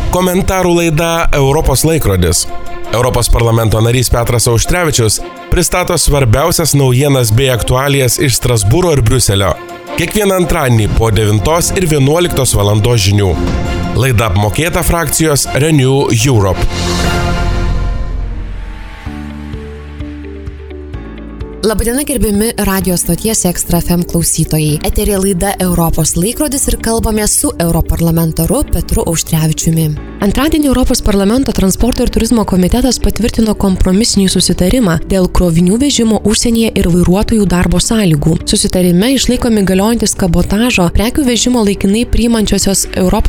Komentarų laida Europos laikrodis. Europos parlamento narys Petras Auštrevičius pristato svarbiausias naujienas bei aktualijas iš Strasbūro ir Briuselio. Kiekvieną antradienį po 9 ir 11 valandos žinių. Laida apmokėta frakcijos Renew Europe. Labadiena gerbiami radio stoties Ekstra FM klausytojai. Eterė laida Europos laikrodis ir kalbame su europarlamentaru Petru Auštrevičiumi. Antradienį Europos parlamento transporto ir turizmo komitetas patvirtino kompromisinį susitarimą dėl krovinių vežimo užsienyje ir vairuotojų darbo sąlygų. Susitarime išlaikomi galiojantis kabotažo prekių vežimo laikinai priimančiosios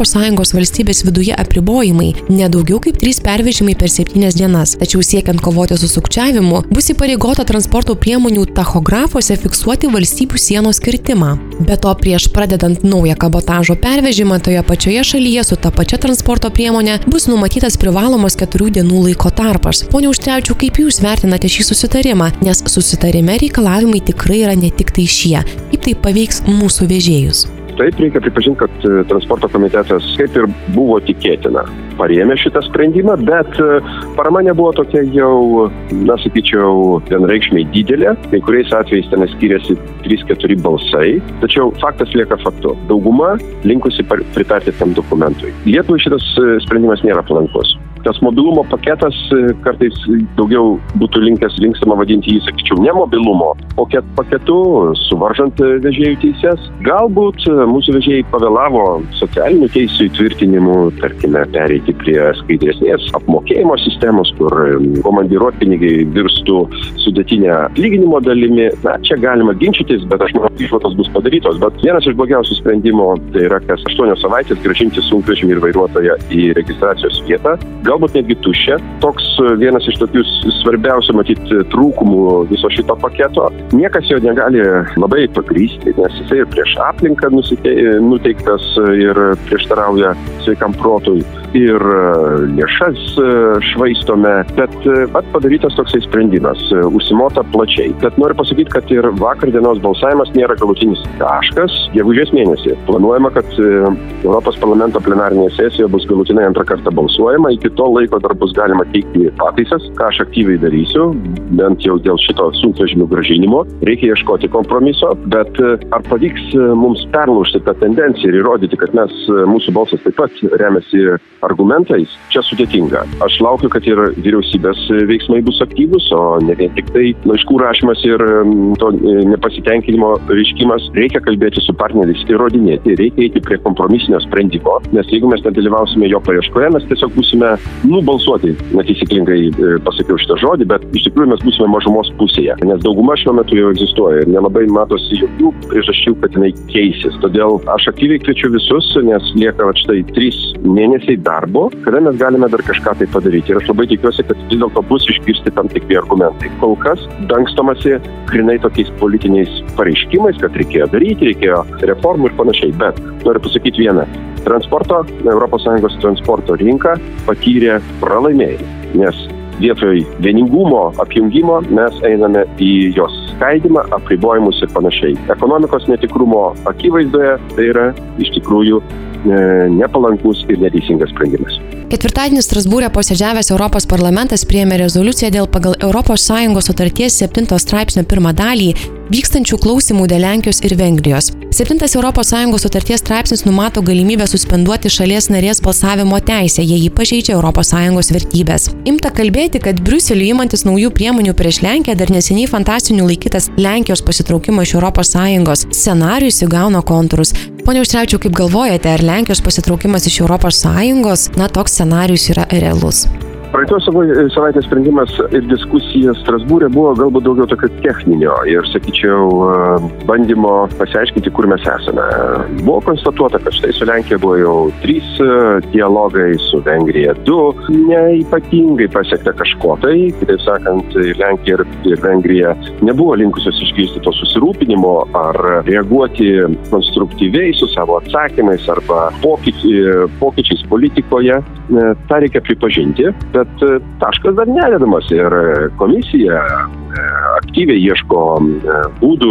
ES valstybės viduje apribojimai, nedaugiau kaip 3 pervežimai per 7 dienas. Tačiau siekiant kovoti su sukčiavimu, bus įpareigota transporto priemonių tachografuose fiksuoti valstybių sienos kirtimą. Be to, prieš pradedant naują kabotažo pervežimą toje pačioje šalyje su ta pačia transporto priemonė bus numatytas privalomas 4 dienų laiko tarpas. Pone Auštrevičiau, kaip jūs vertinate šį susitarimą? Nes susitarime reikalavimai tikrai yra ne tik tai šie. Kaip tai paveiks mūsų vežėjus? Taip, reikia pripažinti, kad transporto komitetas, kaip ir buvo tikėtina, parėmė šitą sprendimą, bet parama nebuvo tokia jau, sakyčiau, vienreikšmiai didelė. Kai kuriais atvejais ten skiriasi 3-4 balsai, tačiau faktas lieka faktu. Dauguma linkusi pritarti tam dokumentui. Lietuvai šitas sprendimas nėra palankus. Tas mobilumo paketas kartais daugiau būtų linkstama vadinti jį, sakyčiau, ne mobilumo paketu, suvaržant vežėjų teises. Galbūt mūsų vežėjai pavėlavo socialinių teisių įtvirtinimų, tarkime, pereiti prie skaidresnės apmokėjimo sistemos, kur komandiruotpinigiai virstų sudėtinę atlyginimo dalimi. Čia galima ginčytis, bet aš manau, išvados bus padarytos. Bet vienas iš blogiausių sprendimų tai yra kas 8 savaitės grąžinti sunkvežimį ir vairuotoją į registracijos vietą. Galbūt netgi tuščia. Toks vienas iš tokių svarbiausių, matyti, trūkumų viso šito paketo. Niekas jo negali labai pagrysti, nes jisai ir prieš aplinką nuteiktas ir prieštarauja sveikam protui. Ir lėšas švaistome, bet padarytas toksai sprendimas, užsimota plačiai. Bet noriu pasakyti, kad ir vakar dienos balsavimas nėra galutinis taškas. Gegužės mėnesį planuojama, kad Europos parlamento plenarinėje sesijoje bus galutinai antrą kartą balsuojama. Iki to laiko dar bus galima teikti pataisas, ką aš aktyviai darysiu, bent jau dėl šito sunkvežimių grąžinimo. Reikia ieškoti kompromiso, bet ar pavyks mums perlaužti tą tendenciją ir įrodyti, kad mūsų balsas taip pat remiasi argumentais, čia sudėtinga. Aš laukiu, kad ir vyriausybės veiksmai bus aktyvus, o ne vien tik tai laiškų rašymas ir to nepasitenkinimo reiškimas. Reikia kalbėti su partneriais, įrodinėti, reikia eiti prie kompromisinio sprendimo, nes jeigu mes nedalyvausime jo paieškoje, mes tiesiog būsime nubalsuoti. Netaisyklingai pasakiau šitą žodį, bet iš tikrųjų mes būsime mažumos pusėje, nes dauguma šiuo metu jau egzistuoja ir nelabai matosi jokių priežasčių, kad jinai keisis. Todėl aš aktyviai kviečiu visus, nes lieka štai 3 mėnesiai darbo, kada mes galime dar kažką tai padaryti. Ir aš labai tikiuosi, kad vis dėlto bus išgirsti tam tikri argumentai. Kol kas dangstomasi grinai tokiais politiniais pareiškimais, kad reikėjo daryti, reikėjo reformų ir panašiai. Bet noriu pasakyti vieną. ES transporto rinka patyrė pralaimėjimą, nes vietoj vieningumo, apjungimo mes einame į jos skaidymą, apribojimus ir panašiai. Ekonomikos netikrumo akivaizdoje tai yra iš tikrųjų nepalankus ir neteisingas sprendimas. Ketvirtadienį Strasbūre posėdžiavęs Europos parlamentas priėmė rezoliuciją dėl pagal ES sutarties 7 straipsnio 1 dalį vykstančių klausimų dėl Lenkijos ir Vengrijos. 7 ES sutarties straipsnis numato galimybę suspenduoti šalies narės balsavimo teisę, jei jį pažeidžia ES vertybės. Imta kalbėti, kad Briuseliui imantis naujų priemonių prieš Lenkiją dar neseniai fantastiniu laikytas Lenkijos pasitraukimo iš ES scenarijus įgauna kontūrus. Pone Auštrevičiau, kaip galvojate, ar Lenkijos pasitraukimas iš ES, toks scenarijus yra realus? Praeitos savaitės sprendimas ir diskusija Strasbūre buvo galbūt daugiau tokio techninio ir, sakyčiau, bandymo pasiaiškinti, kur mes esame. Buvo konstatuota, kad štai su Lenkija buvo jau 3 dialogai, su Vengrija 2. Neypatingai pasiekta kažko tai, kitaip sakant, Lenkija ir Vengrija nebuvo linkusios išgirsti to susirūpinimo ar reaguoti konstruktyviai su savo atsakymais arba pokyčiais politikoje. tą reikia pripažinti, bet taškas dar nededamas ir komisija aktyviai ieško būdų,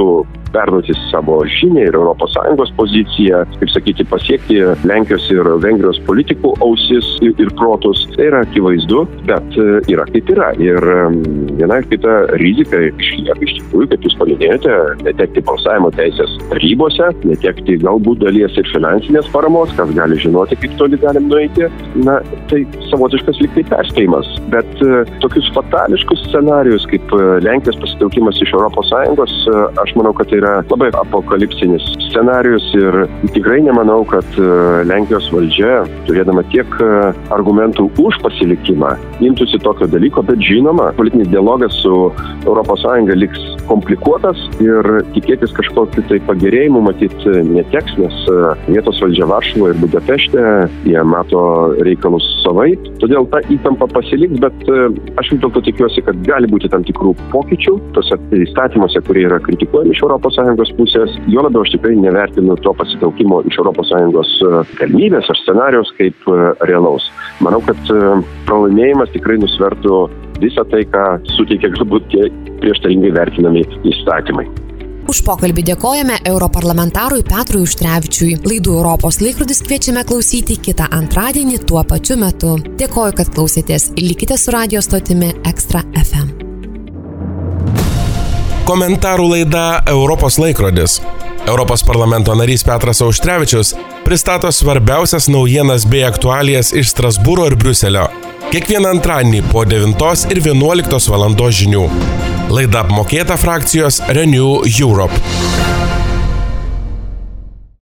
perduoti savo žinią ir ES poziciją, kaip sakyti, pasiekti Lenkijos ir Vengrijos politikų ausis ir protus. Tai yra akivaizdu, bet yra kaip yra. Ir viena ir kita rizika išlieka iš tikrųjų, kaip jūs paminėjote, netekti balsavimo teisės tarybose, netekti galbūt dalies ir finansinės paramos, kas gali žinoti, kaip toli galim nueiti. Na, tai savotiškas lyg tai perspėjimas. Bet tokius fatališkus scenarijus, kaip Lenkijos pasitraukimas iš ES, aš manau, kad tai yra labai apokalipsinis scenarijus ir tikrai nemanau, kad Lenkijos valdžia, turėdama tiek argumentų už pasilikimą, imtųsi tokio dalyko, bet žinoma, politinis dialogas su ES liks komplikuotas ir tikėtis kažkokiu tai pagerėjimu matyti neteks, nes vietos valdžia Varšuvoje ir Budapešte, jie mato reikalus savaip, todėl ta įtampa pasiliks, bet aš vis dėlto tikiuosi, kad gali būti tam tikrų pokyčių tose įstatymuose, kurie yra kritikuojami iš ES pusės. Jo labiau aš tikrai nevertinu to pasitraukimo iš ES galimybės ar scenarijaus kaip realaus. Manau, kad pralaimėjimas tikrai nusvertų visą tai, ką suteikia galbūt tie prieštaringai vertinami įstatymai. Už pokalbį dėkojame europarlamentarui Petrui Auštrevičiui. Laidų Europos laikrodis kviečiame klausyti kitą antradienį tuo pačiu metu. Dėkoju, kad klausėtės. Likite su radio stotimi Extra FM. Komentarų laida Europos laikrodis. Europos parlamento narys Petras Auštrevičius pristato svarbiausias naujienas bei aktualijas iš Strasbūro ir Briuselio. Kiekvieną antradienį po 9 ir 11 valandos žinių. Laida apmokėta frakcijos Renew Europe.